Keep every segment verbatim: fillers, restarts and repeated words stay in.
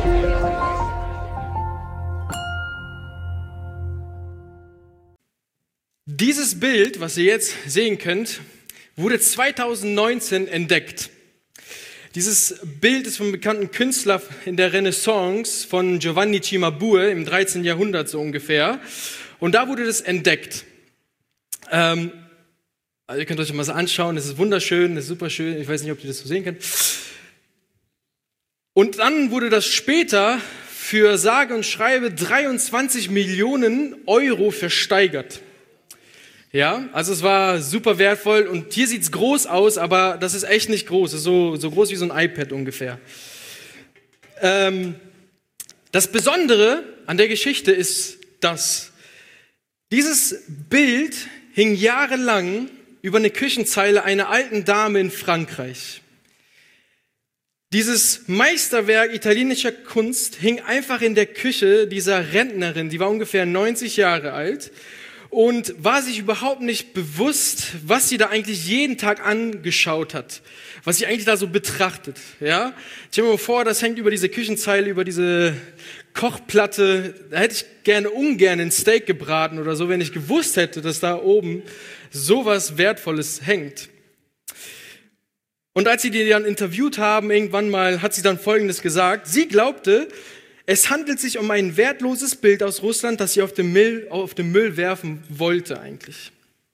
Dieses Bild, was ihr jetzt sehen könnt, wurde zweitausendneunzehn entdeckt. Dieses Bild ist vom bekannten Künstler in der Renaissance von Giovanni Cimabue im dreizehnten Jahrhundert so ungefähr. Und da wurde das entdeckt. Ähm, also ihr könnt euch mal so anschauen, es ist wunderschön, es ist super schön. Ich weiß nicht, ob ihr das so sehen könnt. Und dann wurde das später für sage und schreibe dreiundzwanzig Millionen Euro versteigert. Ja, also es war super wertvoll und hier sieht's groß aus, aber das ist echt nicht groß. Es ist so, so groß wie so ein iPad ungefähr. Ähm, das Besondere an der Geschichte ist, dass dieses Bild hing jahrelang über eine Küchenzeile einer alten Dame in Frankreich. Dieses Meisterwerk italienischer Kunst hing einfach in der Küche dieser Rentnerin, die war ungefähr neunzig Jahre alt. Und war sich überhaupt nicht bewusst, was sie da eigentlich jeden Tag angeschaut hat, was sie eigentlich da so betrachtet. Ja, stell mir mal vor, das hängt über diese Küchenzeile, über diese Kochplatte. Da hätte ich gerne ungern ein Steak gebraten oder so, wenn ich gewusst hätte, dass da oben sowas Wertvolles hängt. Und als sie die dann interviewt haben, irgendwann mal, hat sie dann Folgendes gesagt. Sie glaubte, es handelt sich um ein wertloses Bild aus Russland, das sie auf den Müll, auf den Müll werfen wollte eigentlich.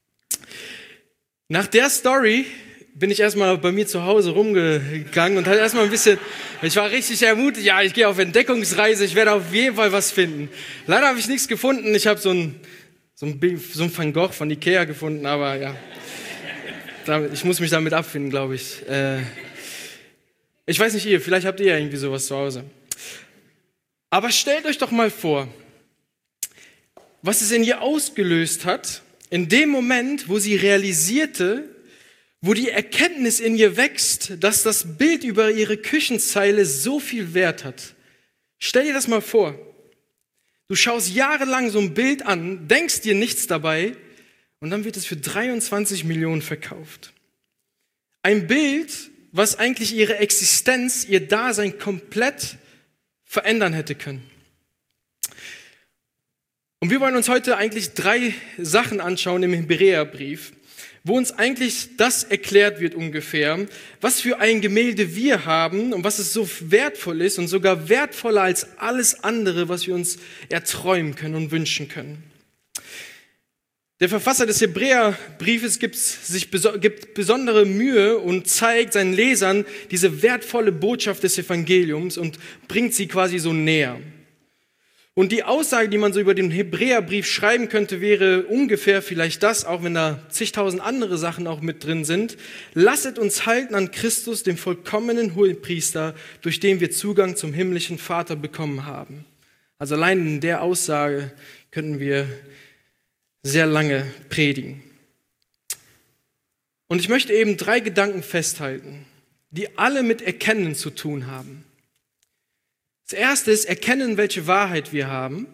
Nach der Story bin ich erstmal bei mir zu Hause rumgegangen und hatte erstmal ein bisschen, ich war richtig ermutigt, ja, ich gehe auf Entdeckungsreise, ich werde auf jeden Fall was finden. Leider habe ich nichts gefunden, ich habe so ein, so ein, Bild, so ein Van Gogh von Ikea gefunden, aber ja, ich muss mich damit abfinden, glaube ich. Ich weiß nicht ihr, vielleicht habt ihr ja irgendwie sowas zu Hause. Aber stellt euch doch mal vor, was es in ihr ausgelöst hat, in dem Moment, wo sie realisierte, wo die Erkenntnis in ihr wächst, dass das Bild über ihre Küchenzeile so viel Wert hat. Stell dir das mal vor. Du schaust jahrelang so ein Bild an, denkst dir nichts dabei und dann wird es für dreiundzwanzig Millionen verkauft. Ein Bild, was eigentlich ihre Existenz, ihr Dasein komplett verändern hätte können. Und wir wollen uns heute eigentlich drei Sachen anschauen im Hebräerbrief, wo uns eigentlich das erklärt wird ungefähr, was für ein Gemälde wir haben und was es so wertvoll ist und sogar wertvoller als alles andere, was wir uns erträumen können und wünschen können. Der Verfasser des Hebräerbriefes gibt sich gibt besondere Mühe und zeigt seinen Lesern diese wertvolle Botschaft des Evangeliums und bringt sie quasi so näher. Und die Aussage, die man so über den Hebräerbrief schreiben könnte, wäre ungefähr vielleicht das, auch wenn da zigtausend andere Sachen auch mit drin sind. Lasset uns halten an Christus, dem vollkommenen Hohepriester, durch den wir Zugang zum himmlischen Vater bekommen haben. Also allein in der Aussage könnten wir sehr lange predigen. Und ich möchte eben drei Gedanken festhalten, die alle mit Erkennen zu tun haben. Das erste ist erkennen, welche Wahrheit wir haben.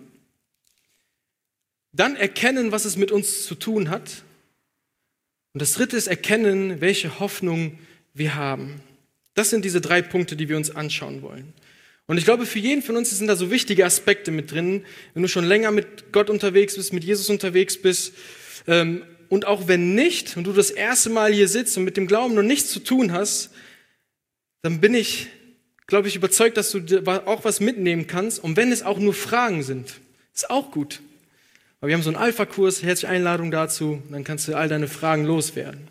Dann erkennen, was es mit uns zu tun hat. Und das dritte ist erkennen, welche Hoffnung wir haben. Das sind diese drei Punkte, die wir uns anschauen wollen. Und ich glaube, für jeden von uns sind da so wichtige Aspekte mit drin, wenn du schon länger mit Gott unterwegs bist, mit Jesus unterwegs bist. Ähm, und auch wenn nicht, und du das erste Mal hier sitzt und mit dem Glauben noch nichts zu tun hast, dann bin ich, glaube ich, überzeugt, dass du auch was mitnehmen kannst. Und wenn es auch nur Fragen sind, ist auch gut. Aber wir haben so einen Alpha-Kurs, herzliche Einladung dazu, dann kannst du all deine Fragen loswerden.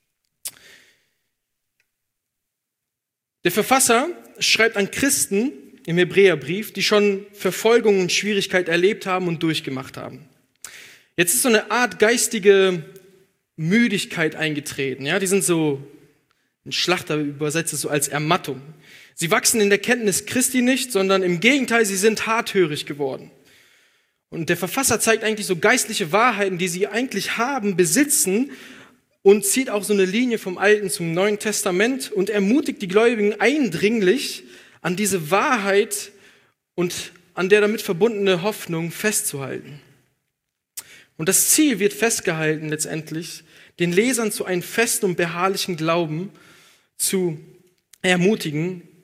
Der Verfasser schreibt an Christen im Hebräerbrief, die schon Verfolgung und Schwierigkeit erlebt haben und durchgemacht haben. Jetzt ist so eine Art geistige Müdigkeit eingetreten. Ja, die sind so, ein Schlachter übersetzt es so als Ermattung. Sie wachsen in der Kenntnis Christi nicht, sondern im Gegenteil, sie sind harthörig geworden. Und der Verfasser zeigt eigentlich so geistliche Wahrheiten, die sie eigentlich haben, besitzen und zieht auch so eine Linie vom Alten zum Neuen Testament und ermutigt die Gläubigen eindringlich, an diese Wahrheit und an der damit verbundene Hoffnung festzuhalten. Und das Ziel wird festgehalten letztendlich, den Lesern zu einem festen und beharrlichen Glauben zu ermutigen,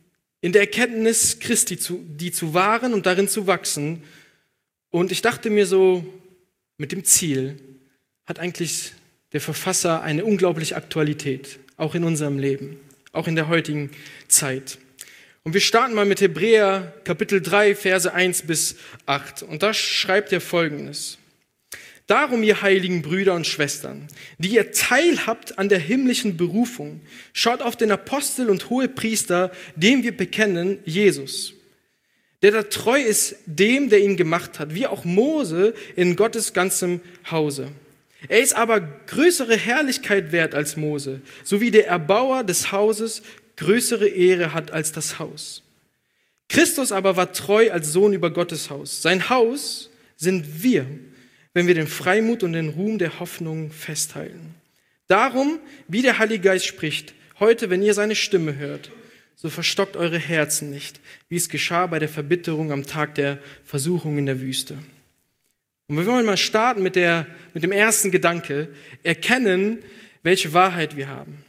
in der Erkenntnis Christi, zu, die zu wahren und darin zu wachsen. Und ich dachte mir so, mit dem Ziel hat eigentlich der Verfasser eine unglaubliche Aktualität, auch in unserem Leben, auch in der heutigen Zeit. Und wir starten mal mit Hebräer Kapitel drei, Verse eins bis acht. Und da schreibt er Folgendes. Darum, ihr heiligen Brüder und Schwestern, die ihr teilhabt an der himmlischen Berufung, schaut auf den Apostel und Hohepriester, dem wir bekennen, Jesus, der da treu ist dem, der ihn gemacht hat, wie auch Mose in Gottes ganzem Hause. Er ist aber größere Herrlichkeit wert als Mose, so wie der Erbauer des Hauses größere Ehre hat als das Haus. Christus aber war treu als Sohn über Gottes Haus. Sein Haus sind wir, wenn wir den Freimut und den Ruhm der Hoffnung festhalten. Darum, wie der Heilige Geist spricht, heute, wenn ihr seine Stimme hört, so verstockt eure Herzen nicht, wie es geschah bei der Verbitterung am Tag der Versuchung in der Wüste. Und wir wollen mal starten mit, der, mit dem ersten Gedanke, erkennen, welche Wahrheit wir haben.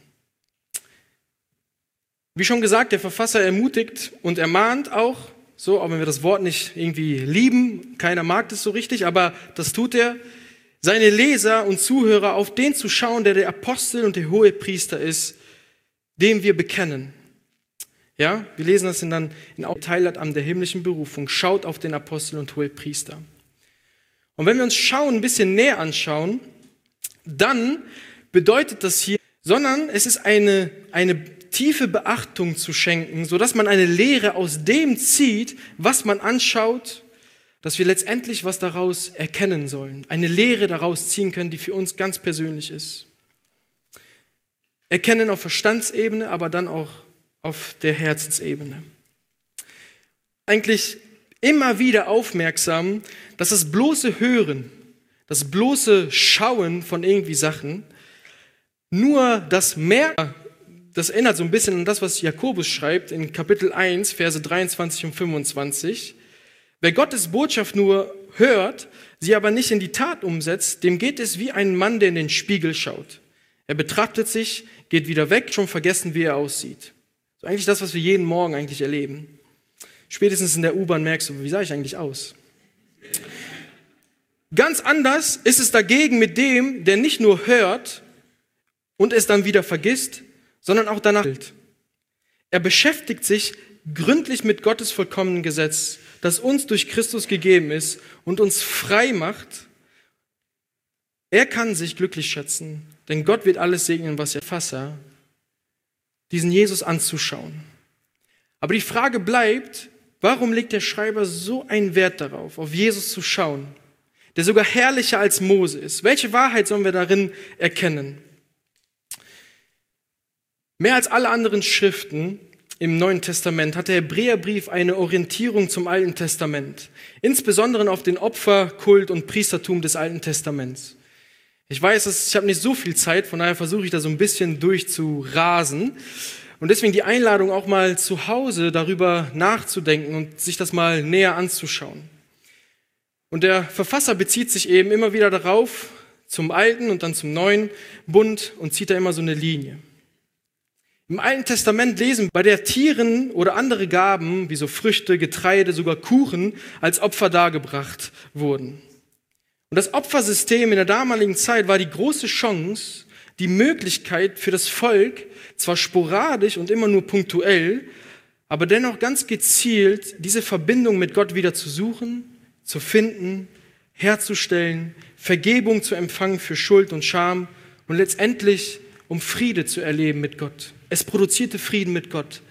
Wie schon gesagt, der Verfasser ermutigt und ermahnt auch, so, auch wenn wir das Wort nicht irgendwie lieben, keiner mag das so richtig, aber das tut er, seine Leser und Zuhörer auf den zu schauen, der der Apostel und der Hohepriester ist, dem wir bekennen. Ja, wir lesen das dann in Teilhabt an der himmlischen Berufung, schaut auf den Apostel und Hohepriester. Und wenn wir uns schauen, ein bisschen näher anschauen, dann bedeutet das hier, sondern es ist eine, eine tiefe Beachtung zu schenken, sodass man eine Lehre aus dem zieht, was man anschaut, dass wir letztendlich was daraus erkennen sollen. Eine Lehre daraus ziehen können, die für uns ganz persönlich ist. Erkennen auf Verstandsebene, aber dann auch auf der Herzensebene. Eigentlich immer wieder aufmerksam, dass das bloße Hören, das bloße Schauen von irgendwie Sachen, nur das Merken, das erinnert so ein bisschen an das, was Jakobus schreibt in Kapitel eins, Verse dreiundzwanzig und fünfundzwanzig. Wer Gottes Botschaft nur hört, sie aber nicht in die Tat umsetzt, dem geht es wie ein Mann, der in den Spiegel schaut. Er betrachtet sich, geht wieder weg, schon vergessen, wie er aussieht. So eigentlich das, was wir jeden Morgen eigentlich erleben. Spätestens in der U-Bahn merkst du, wie sah ich eigentlich aus? Ganz anders ist es dagegen mit dem, der nicht nur hört und es dann wieder vergisst, sondern auch danach gilt. Er beschäftigt sich gründlich mit Gottes vollkommenen Gesetz, das uns durch Christus gegeben ist und uns frei macht. Er kann sich glücklich schätzen, denn Gott wird alles segnen, was er Verfasser, diesen Jesus anzuschauen. Aber die Frage bleibt, warum legt der Schreiber so einen Wert darauf, auf Jesus zu schauen, der sogar herrlicher als Mose ist? Welche Wahrheit sollen wir darin erkennen? Mehr als alle anderen Schriften im Neuen Testament hat der Hebräerbrief eine Orientierung zum Alten Testament, insbesondere auf den Opferkult und Priestertum des Alten Testaments. Ich weiß, ich habe nicht so viel Zeit, von daher versuche ich da so ein bisschen durchzurasen. Und deswegen die Einladung, auch mal zu Hause darüber nachzudenken und sich das mal näher anzuschauen. Und der Verfasser bezieht sich eben immer wieder darauf, zum Alten und dann zum Neuen Bund und zieht da immer so eine Linie. Im Alten Testament lesen wir, bei der Tieren oder andere Gaben, wie so Früchte, Getreide, sogar Kuchen, als Opfer dargebracht wurden. Und das Opfersystem in der damaligen Zeit war die große Chance, die Möglichkeit für das Volk, zwar sporadisch und immer nur punktuell, aber dennoch ganz gezielt, diese Verbindung mit Gott wieder zu suchen, zu finden, herzustellen, Vergebung zu empfangen für Schuld und Scham und letztendlich um Friede zu erleben mit Gott. Es produzierte Frieden mit Gott.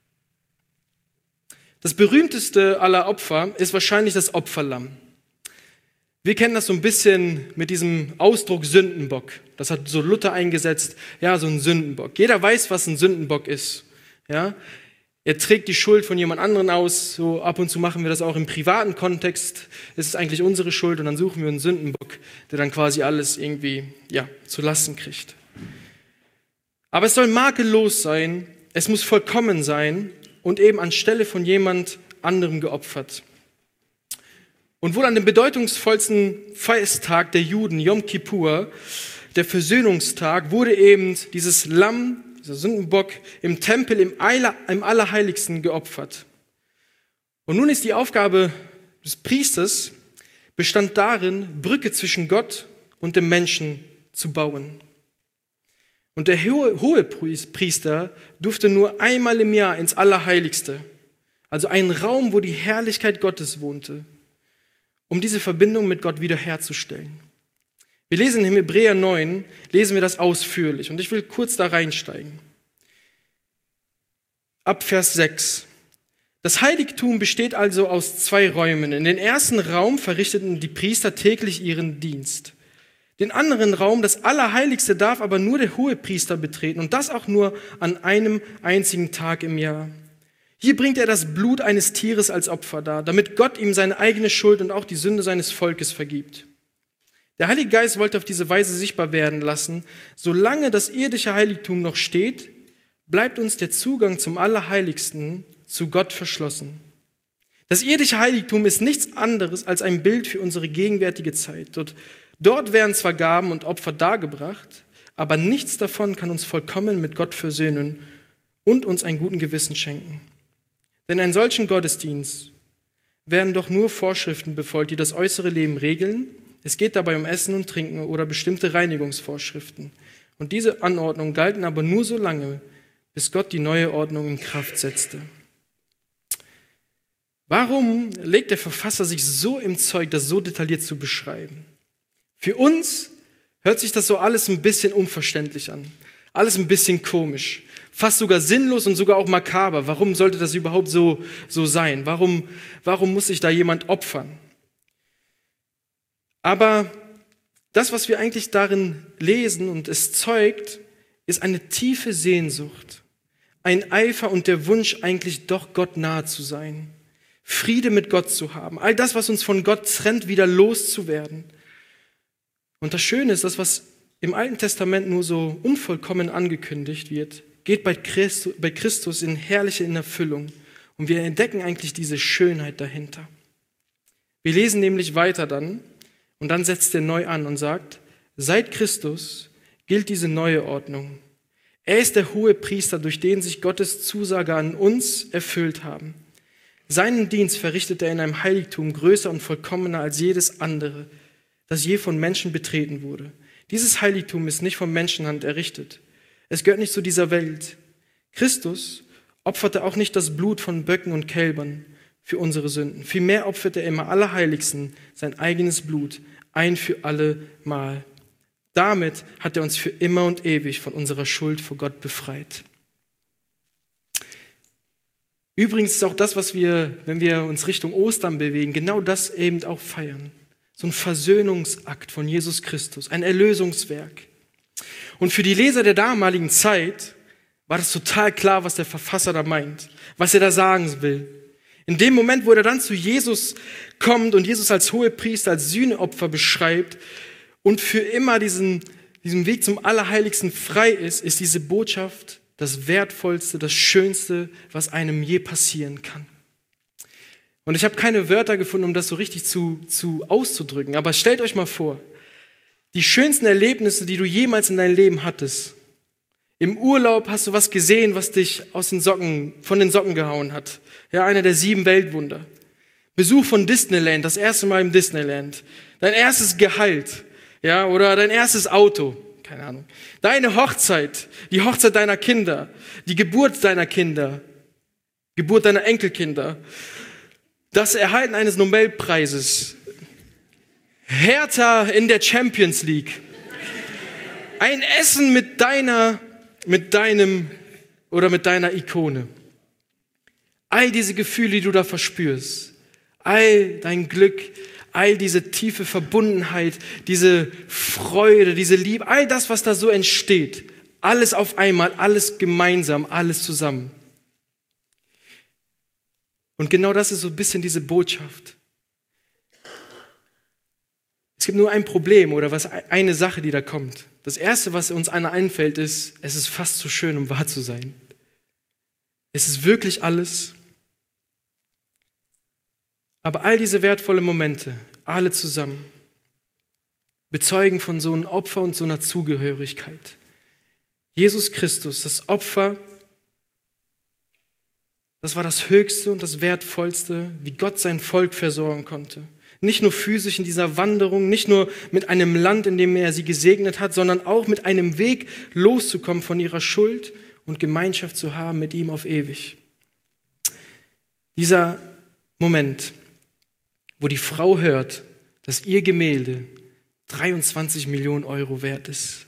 Das berühmteste aller Opfer ist wahrscheinlich das Opferlamm. Wir kennen das so ein bisschen mit diesem Ausdruck Sündenbock. Das hat so Luther eingesetzt, ja, so ein Sündenbock. Jeder weiß, was ein Sündenbock ist. Ja? Er trägt die Schuld von jemand anderem aus. So ab und zu machen wir das auch im privaten Kontext. Es ist eigentlich unsere Schuld und dann suchen wir einen Sündenbock, der dann quasi alles irgendwie ja, zu lasten kriegt. Aber es soll makellos sein, es muss vollkommen sein und eben anstelle von jemand anderem geopfert. Und wohl an dem bedeutungsvollsten Festtag der Juden, Yom Kippur, der Versöhnungstag, wurde eben dieses Lamm dieser Sündenbock, im Tempel im, Eiler, im Allerheiligsten geopfert. Und nun ist die Aufgabe des Priesters, bestand darin, Brücke zwischen Gott und dem Menschen zu bauen. Und der hohe, hohe Priester durfte nur einmal im Jahr ins Allerheiligste, also einen Raum, wo die Herrlichkeit Gottes wohnte, um diese Verbindung mit Gott wiederherzustellen. Wir lesen in Hebräer neun, lesen wir das ausführlich und ich will kurz da reinsteigen. Ab Vers sechs. Das Heiligtum besteht also aus zwei Räumen. In den ersten Raum verrichteten die Priester täglich ihren Dienst. Den anderen Raum, das Allerheiligste, darf aber nur der Hohepriester betreten und das auch nur an einem einzigen Tag im Jahr. Hier bringt er das Blut eines Tieres als Opfer dar, damit Gott ihm seine eigene Schuld und auch die Sünde seines Volkes vergibt. Der Heilige Geist wollte auf diese Weise sichtbar werden lassen, solange das irdische Heiligtum noch steht, bleibt uns der Zugang zum Allerheiligsten zu Gott verschlossen. Das irdische Heiligtum ist nichts anderes als ein Bild für unsere gegenwärtige Zeit. Dort, dort werden zwar Gaben und Opfer dargebracht, aber nichts davon kann uns vollkommen mit Gott versöhnen und uns einen guten Gewissen schenken. Denn in einem solchen Gottesdienst werden doch nur Vorschriften befolgt, die das äußere Leben regeln. Es geht dabei um Essen und Trinken oder bestimmte Reinigungsvorschriften. Und diese Anordnungen galten aber nur so lange, bis Gott die neue Ordnung in Kraft setzte. Warum legt der Verfasser sich so im Zeug, das so detailliert zu beschreiben? Für uns hört sich das so alles ein bisschen unverständlich an. Alles ein bisschen komisch. Fast sogar sinnlos und sogar auch makaber. Warum sollte das überhaupt so, so sein? Warum, warum muss sich da jemand opfern? Aber das, was wir eigentlich darin lesen und es zeugt, ist eine tiefe Sehnsucht, ein Eifer und der Wunsch, eigentlich doch Gott nahe zu sein, Friede mit Gott zu haben, all das, was uns von Gott trennt, wieder loszuwerden. Und das Schöne ist, das, was im Alten Testament nur so unvollkommen angekündigt wird, geht bei Christus, bei Christus in herrliche in Erfüllung. Und wir entdecken eigentlich diese Schönheit dahinter. Wir lesen nämlich weiter dann, und dann setzt er neu an und sagt, seit Christus gilt diese neue Ordnung. Er ist der hohe Priester, durch den sich Gottes Zusage an uns erfüllt haben. Seinen Dienst verrichtet er in einem Heiligtum größer und vollkommener als jedes andere, das je von Menschen betreten wurde. Dieses Heiligtum ist nicht von Menschenhand errichtet. Es gehört nicht zu dieser Welt. Christus opferte auch nicht das Blut von Böcken und Kälbern für unsere Sünden. Vielmehr opferte er im Allerheiligsten sein eigenes Blut, ein für alle Mal. Damit hat er uns für immer und ewig von unserer Schuld vor Gott befreit. Übrigens ist auch das, was wir, wenn wir uns Richtung Ostern bewegen, genau das eben auch feiern. So ein Versöhnungsakt von Jesus Christus, ein Erlösungswerk. Und für die Leser der damaligen Zeit war das total klar, was der Verfasser da meint, was er da sagen will. In dem Moment, wo er dann zu Jesus kommt und Jesus als Hohepriester, als Sühneopfer beschreibt und für immer diesen, diesen Weg zum Allerheiligsten frei ist, ist diese Botschaft das Wertvollste, das Schönste, was einem je passieren kann. Und ich habe keine Wörter gefunden, um das so richtig zu, zu auszudrücken, aber stellt euch mal vor, die schönsten Erlebnisse, die du jemals in deinem Leben hattest. Im Urlaub hast du was gesehen, was dich aus den Socken, von den Socken gehauen hat. Ja, einer der sieben Weltwunder. Besuch von Disneyland, das erste Mal im Disneyland. Dein erstes Gehalt, ja, oder dein erstes Auto, keine Ahnung. Deine Hochzeit, die Hochzeit deiner Kinder, die Geburt deiner Kinder, Geburt deiner Enkelkinder, das Erhalten eines Nobelpreises, Hertha in der Champions League, ein Essen mit deiner mit deinem oder mit deiner Ikone. All diese Gefühle, die du da verspürst, all dein Glück, all diese tiefe Verbundenheit, diese Freude, diese Liebe, all das, was da so entsteht, alles auf einmal, alles gemeinsam, alles zusammen. Und genau das ist so ein bisschen diese Botschaft. Es gibt nur ein Problem oder was eine Sache, die da kommt. Das Erste, was uns einer einfällt, ist, es ist fast zu schön, um wahr zu sein. Es ist wirklich alles. Aber all diese wertvollen Momente, alle zusammen, bezeugen von so einem Opfer und so einer Zugehörigkeit. Jesus Christus, das Opfer, das war das Höchste und das Wertvollste, wie Gott sein Volk versorgen konnte. Nicht nur physisch in dieser Wanderung, nicht nur mit einem Land, in dem er sie gesegnet hat, sondern auch mit einem Weg loszukommen von ihrer Schuld und Gemeinschaft zu haben mit ihm auf ewig. Dieser Moment, wo die Frau hört, dass ihr Gemälde dreiundzwanzig Millionen Euro wert ist.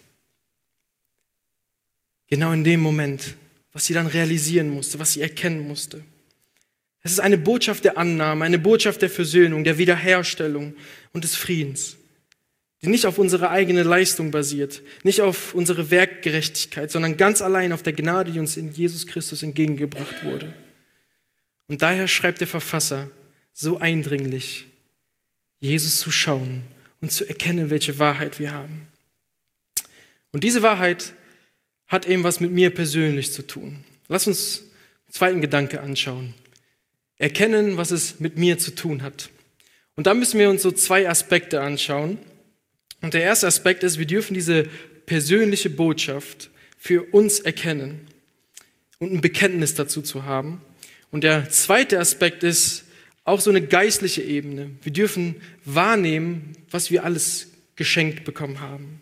Genau in dem Moment, was sie dann realisieren musste, was sie erkennen musste. Es ist eine Botschaft der Annahme, eine Botschaft der Versöhnung, der Wiederherstellung und des Friedens, die nicht auf unsere eigene Leistung basiert, nicht auf unsere Werkgerechtigkeit, sondern ganz allein auf der Gnade, die uns in Jesus Christus entgegengebracht wurde. Und daher schreibt der Verfasser so eindringlich, Jesus zu schauen und zu erkennen, welche Wahrheit wir haben. Und diese Wahrheit hat eben was mit mir persönlich zu tun. Lass uns den zweiten Gedanke anschauen. Erkennen, was es mit mir zu tun hat. Und da müssen wir uns so zwei Aspekte anschauen. Und der erste Aspekt ist, wir dürfen diese persönliche Botschaft für uns erkennen und ein Bekenntnis dazu zu haben. Und der zweite Aspekt ist auch so eine geistliche Ebene. Wir dürfen wahrnehmen, was wir alles geschenkt bekommen haben.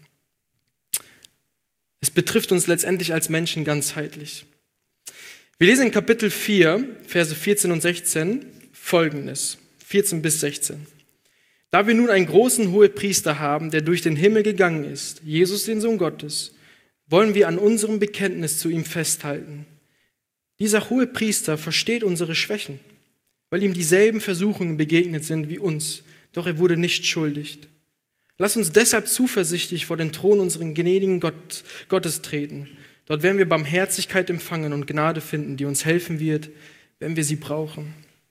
Es betrifft uns letztendlich als Menschen ganzheitlich. Wir lesen in Kapitel vier, Verse vierzehn und sechzehn Folgendes, vierzehn bis sechzehn. Da wir nun einen großen Hohepriester haben, der durch den Himmel gegangen ist, Jesus, den Sohn Gottes, wollen wir an unserem Bekenntnis zu ihm festhalten. Dieser Hohepriester versteht unsere Schwächen, weil ihm dieselben Versuchungen begegnet sind wie uns, doch er wurde nicht schuldig. Lass uns deshalb zuversichtlich vor den Thron unseren gnädigen Gott, Gottes treten. Dort werden wir Barmherzigkeit empfangen und Gnade finden, die uns helfen wird, wenn wir sie brauchen.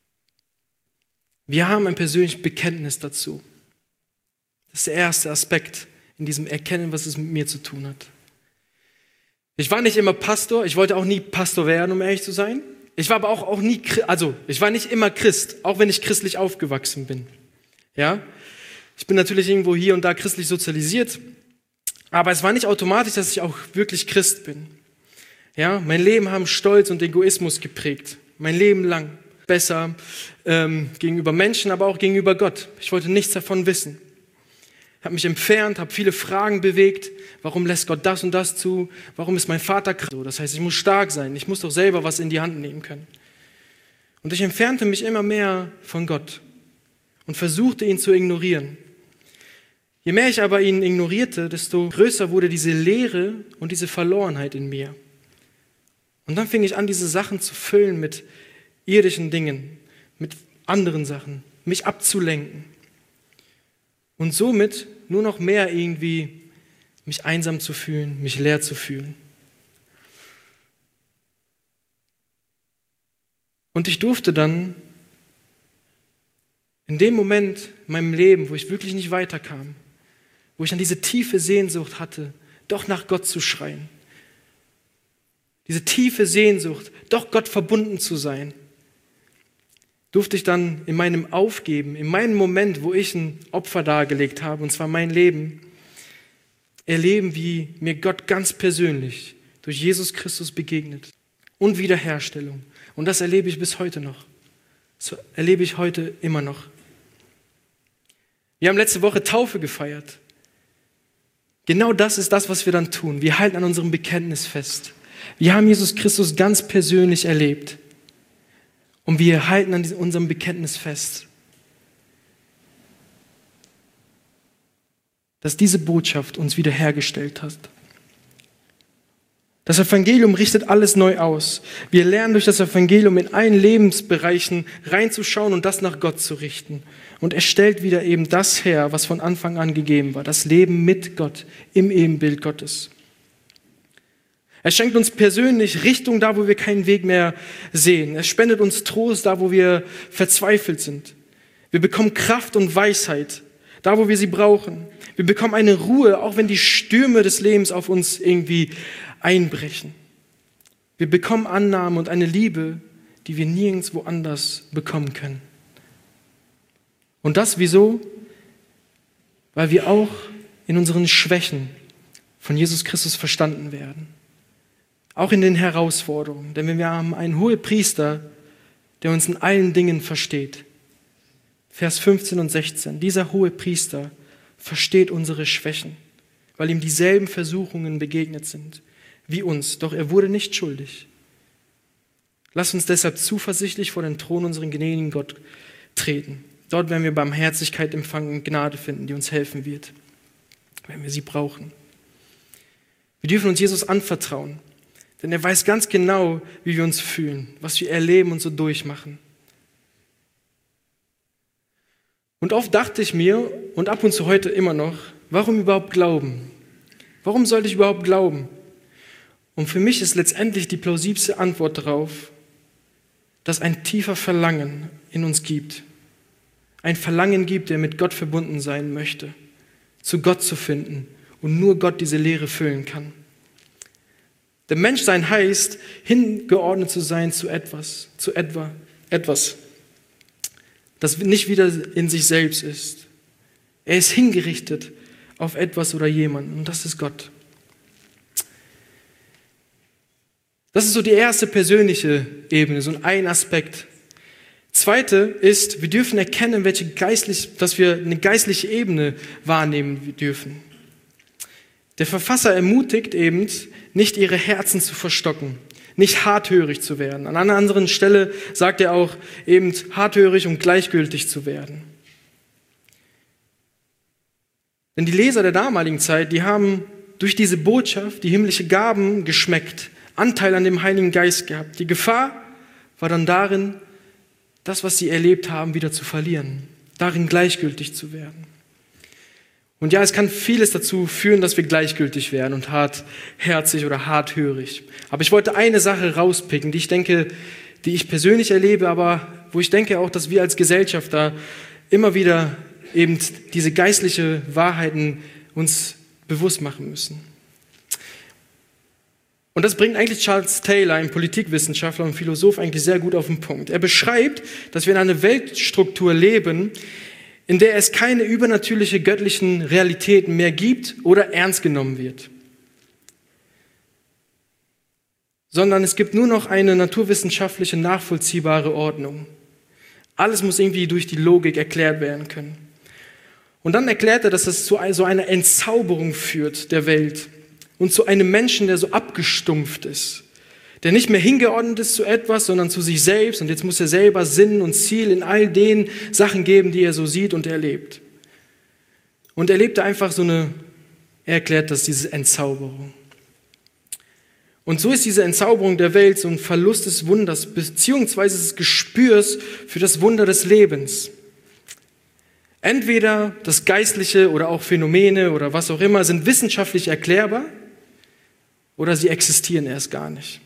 Wir haben ein persönliches Bekenntnis dazu. Das ist der erste Aspekt in diesem Erkennen, was es mit mir zu tun hat. Ich war nicht immer Pastor, ich wollte auch nie Pastor werden, um ehrlich zu sein. Ich war aber auch, auch nie, also ich war nicht immer Christ, auch wenn ich christlich aufgewachsen bin. Ja, ich bin natürlich irgendwo hier und da christlich sozialisiert, aber es war nicht automatisch, dass ich auch wirklich Christ bin. Ja, mein Leben haben Stolz und Egoismus geprägt, mein Leben lang. Besser ähm, gegenüber Menschen, aber auch gegenüber Gott. Ich wollte nichts davon wissen. Ich habe mich entfernt, habe viele Fragen bewegt. Warum lässt Gott das und das zu? Warum ist mein Vater krank? Das heißt, ich muss stark sein. Ich muss doch selber was in die Hand nehmen können. Und ich entfernte mich immer mehr von Gott und versuchte, ihn zu ignorieren. Je mehr ich aber ihn ignorierte, desto größer wurde diese Leere und diese Verlorenheit in mir. Und dann fing ich an, diese Sachen zu füllen mit irdischen Dingen, mit anderen Sachen, mich abzulenken. Und somit nur noch mehr irgendwie mich einsam zu fühlen, mich leer zu fühlen. Und ich durfte dann in dem Moment in meinem Leben, wo ich wirklich nicht weiterkam, wo ich dann diese tiefe Sehnsucht hatte, doch nach Gott zu schreien. Diese tiefe Sehnsucht, doch Gott verbunden zu sein, durfte ich dann in meinem Aufgeben, in meinem Moment, wo ich ein Opfer dargelegt habe, und zwar mein Leben, erleben, wie mir Gott ganz persönlich durch Jesus Christus begegnet und Wiederherstellung. Und das erlebe ich bis heute noch. Das erlebe ich heute immer noch. Wir haben letzte Woche Taufe gefeiert. Genau das ist das, was wir dann tun. Wir halten an unserem Bekenntnis fest. Wir haben Jesus Christus ganz persönlich erlebt. Und wir halten an unserem Bekenntnis fest, dass diese Botschaft uns wiederhergestellt hat. Das Evangelium richtet alles neu aus. Wir lernen durch das Evangelium in allen Lebensbereichen reinzuschauen und das nach Gott zu richten. Und er stellt wieder eben das her, was von Anfang an gegeben war, das Leben mit Gott, im Ebenbild Gottes. Er schenkt uns persönlich Richtung da, wo wir keinen Weg mehr sehen. Er spendet uns Trost da, wo wir verzweifelt sind. Wir bekommen Kraft und Weisheit da, wo wir sie brauchen. Wir bekommen eine Ruhe, auch wenn die Stürme des Lebens auf uns irgendwie einbrechen. Wir bekommen Annahme und eine Liebe, die wir nirgendwo anders bekommen können. Und das wieso? Weil wir auch in unseren Schwächen von Jesus Christus verstanden werden. Auch in den Herausforderungen. Denn wir haben einen Hohepriester, der uns in allen Dingen versteht. Vers fünfzehn und sechzehn. Dieser Hohepriester versteht unsere Schwächen, weil ihm dieselben Versuchungen begegnet sind wie uns. Doch er wurde nicht schuldig. Lass uns deshalb zuversichtlich vor den Thron unseren gnädigen Gott treten. Dort werden wir Barmherzigkeit empfangen und Gnade finden, die uns helfen wird, wenn wir sie brauchen. Wir dürfen uns Jesus anvertrauen, denn er weiß ganz genau, wie wir uns fühlen, was wir erleben und so durchmachen. Und oft dachte ich mir, und ab und zu heute immer noch, warum überhaupt glauben? Warum sollte ich überhaupt glauben? Und für mich ist letztendlich die plausibelste Antwort darauf, dass ein tiefer Verlangen in uns gibt. Ein Verlangen gibt, der mit Gott verbunden sein möchte, zu Gott zu finden und nur Gott diese Leere füllen kann. Der Menschsein heißt, hingeordnet zu sein zu etwas, zu etwa, etwas, das nicht wieder in sich selbst ist. Er ist hingerichtet auf etwas oder jemanden und das ist Gott. Das ist so die erste persönliche Ebene, so ein Aspekt. Zweite ist, wir dürfen erkennen, welche geistlich, dass wir eine geistliche Ebene wahrnehmen dürfen. Der Verfasser ermutigt eben, nicht ihre Herzen zu verstocken, nicht harthörig zu werden. An einer anderen Stelle sagt er auch, eben harthörig und gleichgültig zu werden. Denn die Leser der damaligen Zeit, die haben durch diese Botschaft die himmlische Gaben geschmeckt, Anteil an dem Heiligen Geist gehabt. Die Gefahr war dann darin, das, was sie erlebt haben, wieder zu verlieren, darin gleichgültig zu werden. Und ja, es kann vieles dazu führen, dass wir gleichgültig werden und hartherzig oder harthörig. Aber ich wollte eine Sache rauspicken, die ich denke, die ich persönlich erlebe, aber wo ich denke auch, dass wir als Gesellschaft da immer wieder eben diese geistliche Wahrheiten uns bewusst machen müssen. Und das bringt eigentlich Charles Taylor, ein Politikwissenschaftler und Philosoph, eigentlich sehr gut auf den Punkt. Er beschreibt, dass wir in einer Weltstruktur leben, in der es keine übernatürliche göttlichen Realitäten mehr gibt oder ernst genommen wird. Sondern es gibt nur noch eine naturwissenschaftliche, nachvollziehbare Ordnung. Alles muss irgendwie durch die Logik erklärt werden können. Und dann erklärt er, dass es zu so einer Entzauberung führt der Welt. Und zu einem Menschen, der so abgestumpft ist, der nicht mehr hingeordnet ist zu etwas, sondern zu sich selbst. Und jetzt muss er selber Sinn und Ziel in all den Sachen geben, die er so sieht und erlebt. Und er lebte einfach so eine, er erklärt das, diese Entzauberung. Und so ist diese Entzauberung der Welt so ein Verlust des Wunders, beziehungsweise des Gespürs für das Wunder des Lebens. Entweder das Geistliche oder auch Phänomene oder was auch immer sind wissenschaftlich erklärbar, oder sie existieren erst gar nicht.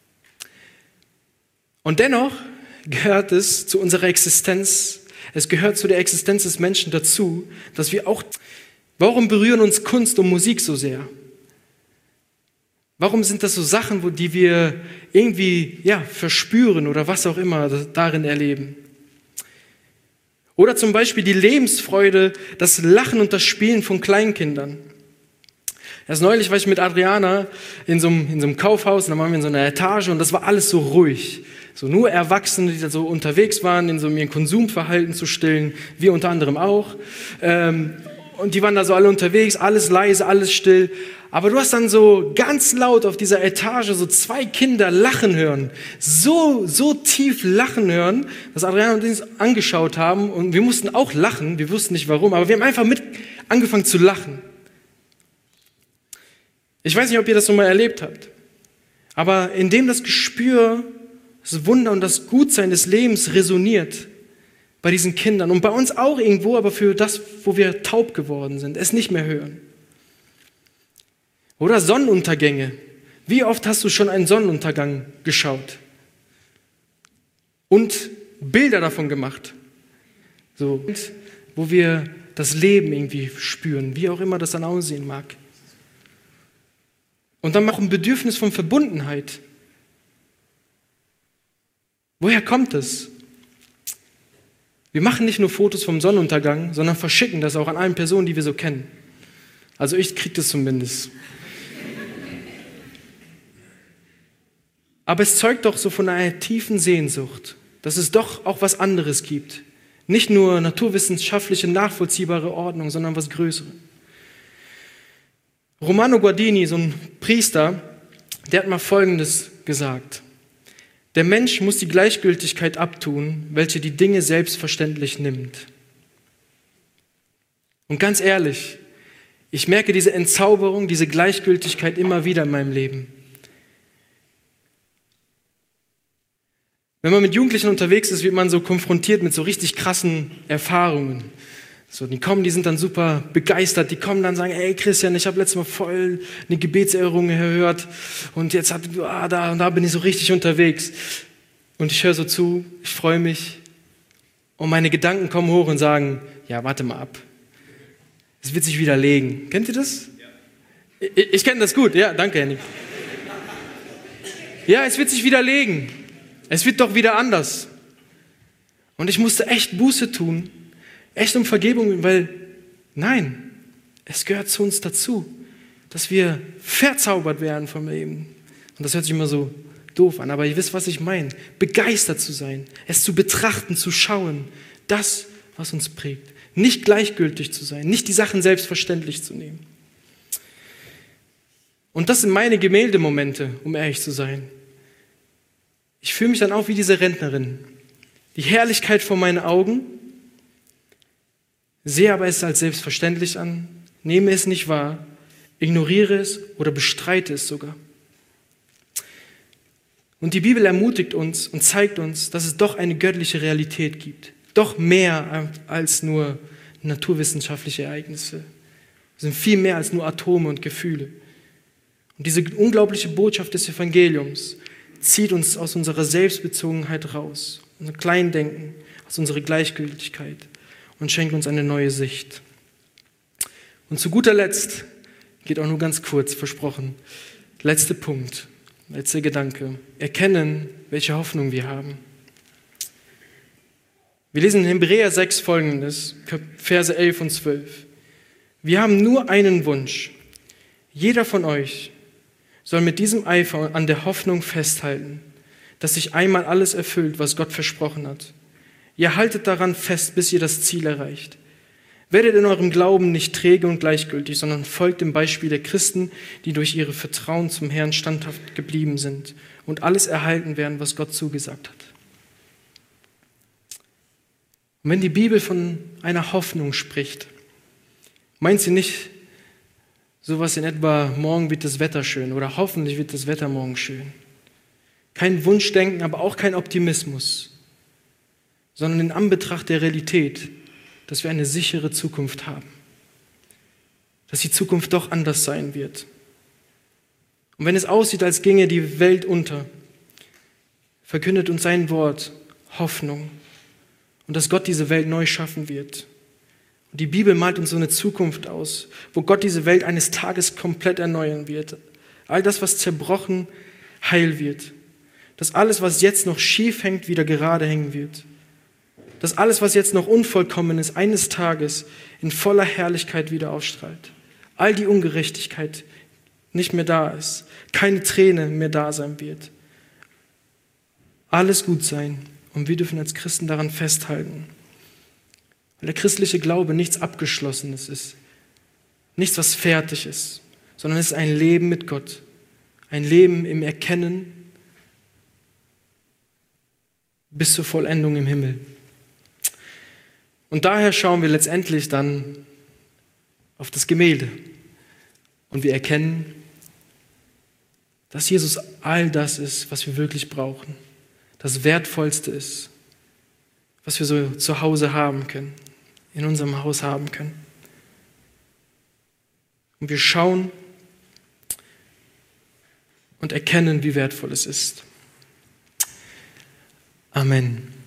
Und dennoch gehört es zu unserer Existenz, es gehört zu der Existenz des Menschen dazu, dass wir auch, warum berühren uns Kunst und Musik so sehr? Warum sind das so Sachen, wo die wir irgendwie ja, verspüren oder was auch immer darin erleben? Oder zum Beispiel die Lebensfreude, das Lachen und das Spielen von Kleinkindern. Erst neulich war ich mit Adriana in so einem, in so einem Kaufhaus, und da waren wir in so einer Etage und das war alles so ruhig. So nur Erwachsene, die da so unterwegs waren, in so ihrem Konsumverhalten zu stillen, wir unter anderem auch. Ähm, und die waren da so alle unterwegs, alles leise, alles still. Aber du hast dann so ganz laut auf dieser Etage so zwei Kinder lachen hören. So, so tief lachen hören, dass Adriana und uns angeschaut haben und wir mussten auch lachen. Wir wussten nicht warum, aber wir haben einfach mit angefangen zu lachen. Ich weiß nicht, ob ihr das so mal erlebt habt. Aber indem das Gespür, das Wunder und das Gutsein des Lebens resoniert bei diesen Kindern und bei uns auch irgendwo, aber für das, wo wir taub geworden sind, es nicht mehr hören. Oder Sonnenuntergänge. Wie oft hast du schon einen Sonnenuntergang geschaut? Und Bilder davon gemacht. So, wo wir das Leben irgendwie spüren, wie auch immer das dann aussehen mag. Und dann auch ein Bedürfnis von Verbundenheit. Woher kommt es? Wir machen nicht nur Fotos vom Sonnenuntergang, sondern verschicken das auch an eine Person, die wir so kennen. Also ich kriege das zumindest. Aber es zeugt doch so von einer tiefen Sehnsucht, dass es doch auch was anderes gibt. Nicht nur naturwissenschaftliche, nachvollziehbare Ordnung, sondern was Größeres. Romano Guardini, so ein Priester, der hat mal Folgendes gesagt. Der Mensch muss die Gleichgültigkeit abtun, welche die Dinge selbstverständlich nimmt. Und ganz ehrlich, ich merke diese Entzauberung, diese Gleichgültigkeit immer wieder in meinem Leben. Wenn man mit Jugendlichen unterwegs ist, wird man so konfrontiert mit so richtig krassen Erfahrungen. So, die kommen, die sind dann super begeistert, die kommen dann und sagen, ey Christian, ich habe letztes Mal voll eine Gebetserhörung gehört und jetzt hat, ah, da und da bin ich so richtig unterwegs. Und ich höre so zu, ich freue mich und meine Gedanken kommen hoch und sagen, ja, warte mal ab, es wird sich widerlegen. Kennt ihr das? Ja. Ich, ich kenne das gut, ja, danke Henning. Ja, es wird sich widerlegen. Es wird doch wieder anders. Und ich musste echt Buße tun, echt um Vergebung, weil nein, es gehört zu uns dazu, dass wir verzaubert werden vom Leben. Und das hört sich immer so doof an, aber ihr wisst, was ich meine. Begeistert zu sein, es zu betrachten, zu schauen, das, was uns prägt. Nicht gleichgültig zu sein, nicht die Sachen selbstverständlich zu nehmen. Und das sind meine Gemäldemomente, um ehrlich zu sein. Ich fühle mich dann auch wie diese Rentnerin. Die Herrlichkeit vor meinen Augen, sehe aber es als selbstverständlich an, nehme es nicht wahr, ignoriere es oder bestreite es sogar. Und die Bibel ermutigt uns und zeigt uns, dass es doch eine göttliche Realität gibt. Doch mehr als nur naturwissenschaftliche Ereignisse. Es sind viel mehr als nur Atome und Gefühle. Und diese unglaubliche Botschaft des Evangeliums zieht uns aus unserer Selbstbezogenheit raus, unser Kleindenken, aus unserer Gleichgültigkeit und schenkt uns eine neue Sicht. Und zu guter Letzt, geht auch nur ganz kurz, versprochen, letzter Punkt, letzter Gedanke, erkennen, welche Hoffnung wir haben. Wir lesen in Hebräer sechs Folgendes, Verse elf und zwölf. Wir haben nur einen Wunsch. Jeder von euch soll mit diesem Eifer an der Hoffnung festhalten, dass sich einmal alles erfüllt, was Gott versprochen hat. Ihr haltet daran fest, bis ihr das Ziel erreicht. Werdet in eurem Glauben nicht träge und gleichgültig, sondern folgt dem Beispiel der Christen, die durch ihre Vertrauen zum Herrn standhaft geblieben sind und alles erhalten werden, was Gott zugesagt hat. Und wenn die Bibel von einer Hoffnung spricht, meint sie nicht sowas in etwa, morgen wird das Wetter schön oder hoffentlich wird das Wetter morgen schön. Kein Wunschdenken, aber auch kein Optimismus, sondern in Anbetracht der Realität, dass wir eine sichere Zukunft haben. Dass die Zukunft doch anders sein wird. Und wenn es aussieht, als ginge die Welt unter, verkündet uns sein Wort Hoffnung und dass Gott diese Welt neu schaffen wird. Und die Bibel malt uns so eine Zukunft aus, wo Gott diese Welt eines Tages komplett erneuern wird. All das, was zerbrochen, heil wird. Dass alles, was jetzt noch schief hängt, wieder gerade hängen wird. Dass alles, was jetzt noch unvollkommen ist, eines Tages in voller Herrlichkeit wieder ausstrahlt. All die Ungerechtigkeit nicht mehr da ist. Keine Träne mehr da sein wird. Alles gut sein. Und wir dürfen als Christen daran festhalten. Weil der christliche Glaube nichts Abgeschlossenes ist, nichts, was fertig ist, sondern es ist ein Leben mit Gott, ein Leben im Erkennen bis zur Vollendung im Himmel. Und daher schauen wir letztendlich dann auf das Gemälde und wir erkennen, dass Jesus all das ist, was wir wirklich brauchen, das Wertvollste ist, was wir so zu Hause haben können, in unserem Haus haben können. Und wir schauen und erkennen, wie wertvoll es ist. Amen.